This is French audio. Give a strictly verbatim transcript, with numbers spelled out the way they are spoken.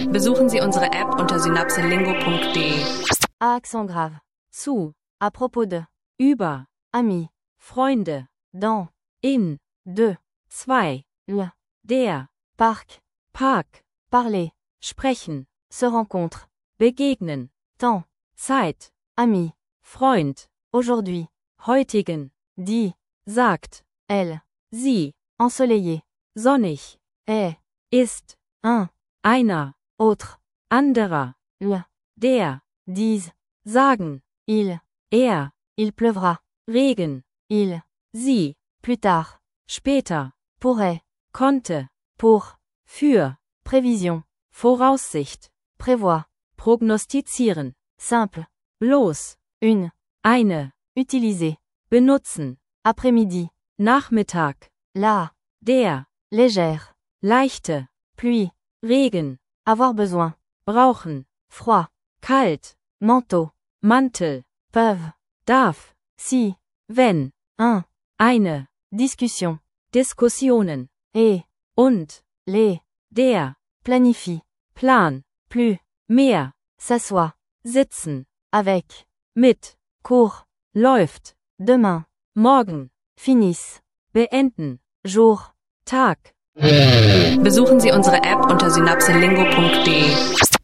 Besuchen Sie unsere App unter synapselingo punkt de. À accent grave. Zu, À propos de. über, Ami. Freunde, Dans. in, De. zwei, Le. der, Parc. Park, Parler. sprechen, Se rencontre. begegnen, Temps. Zeit, Ami. Freund, Aujourd'hui. heutigen, Dit. sagt, Elle. sie, Ensoleillé. sonnig, Est. ist, Un. einer, Autre. anderer, Le. der, Disent. sagen, Il. er, Il pleuvra. Regen, Il. sie, Plus tard. später, Pourrait. konnte, Pour. für, Prévision. Voraussicht, Prévoit. prognostizieren, Simple. bloß, Une. eine, Utiliser. benutzen, Après-midi. Nachmittag, La. der, Légère. leichte, Pluie. Regen, Avoir besoin. brauchen, Froid. kalt, Manteau. Mantel, Peuvent. darf, Si. wenn, Un. eine, Discussion. Diskussionen, Et. und, Les. der, Planifie. Plan, Plus. mehr, S'assoit. sitzen, Avec. mit, Court. läuft, Demain. morgen, Finisse. beenden, Jour. Tag. Besuchen Sie unsere App unter synapselingo punkt de.